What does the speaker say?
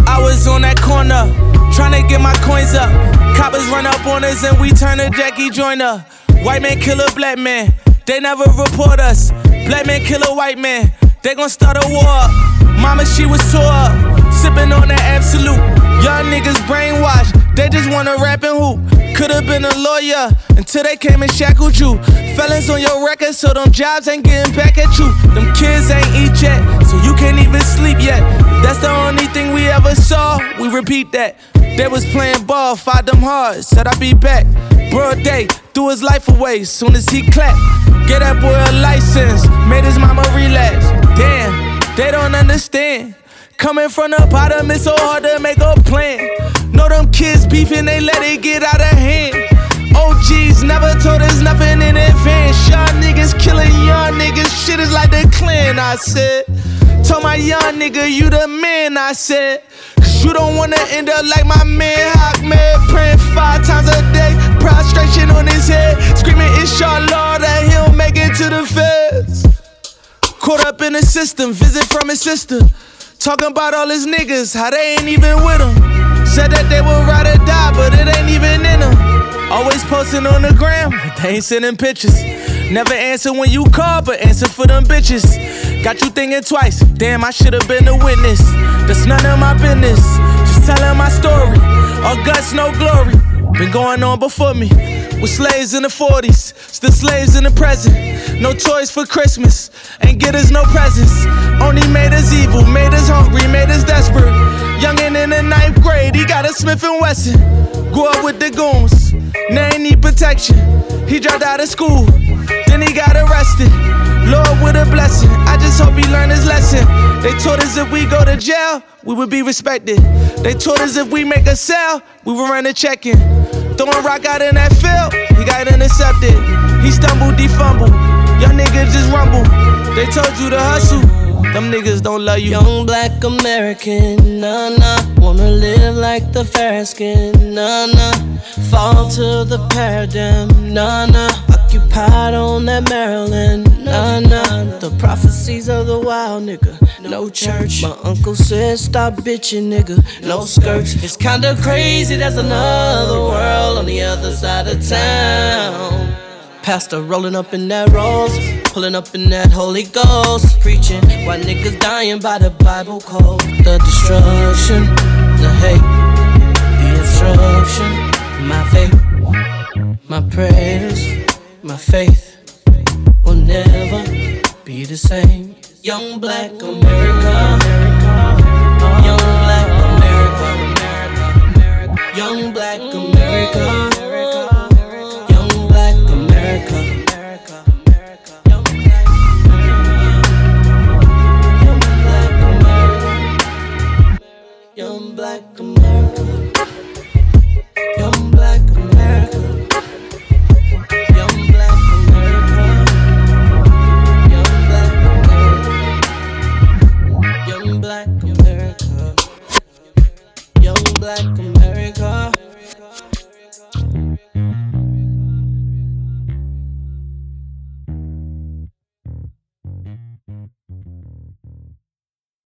I was on that corner, tryna get my coins up. Coppers run up on us and we turn to Jackie Joyner. White man kill a black man, they never report us. Black man kill a white man, they gon' start a war. Mama, she was tore up, sippin' on that Absolute. Young niggas brainwashed, they just wanna rap and hoop. Could've been a lawyer until they came and shackled you. Felons on your record, so them jobs ain't getting back at you. Them kids ain't eat yet, so you can't even sleep yet. If that's the only thing we ever saw, we repeat that. They was playing ball, fought them hard, said I'd be back. Broad day, threw his life away, soon as he clapped. Get that boy a license, made his mama relapse. Damn, they don't understand. Coming from the bottom, it's so hard to make a plan. Know them kids beefing, they let it get out of hand. OGs never told us nothing in advance. Young niggas killing young niggas, shit is like the Klan, I said. Told my young nigga, you the man, I said. Cause you don't wanna end up like my man Ahmed, praying 5 times a day, prostration on his head, screaming inshallah that he'll make it to the feds. Caught up in the system, visit from his sister. Talking about all his niggas, how they ain't even with him. Said that they would ride or die, but it ain't even in them. Always posting on the gram, but they ain't sending pictures. Never answer when you call, but answer for them bitches. Got you thinking twice, damn, I should've been a witness. That's none of my business, just telling my story. All guts, no glory, been going on before me. With slaves in the 40s, still slaves in the present. No toys for Christmas, ain't get us no presents. Only made us evil, made us hungry, made us desperate. Youngin' in the 9th grade, he got a Smith & Wesson. Grew up with the goons, now he need protection. He dropped out of school, then he got arrested. Lord with a blessing, I just hope he learned his lesson. They told us if we go to jail, we would be respected. They told us if we make a sale, we would run a check-in. Throwing rock out in that field, he got intercepted. He stumbled, defumbled, young niggas just rumble. They told you to hustle, them niggas don't love you. Young black American, nah. Wanna live like the fair skin, nah. Fall to the paradigm, nah. Occupied on that Maryland, nah. The prophecies of the wild nigga, no church. My uncle said stop bitching nigga, no skirts. It's kinda crazy, there's another world on the other side of town. Pastor rolling up in that Rolls, pulling up in that Holy Ghost, preaching why niggas dying by the Bible code. The destruction, the hate, the instruction. My faith, my prayers, my faith will never be the same. Young black America.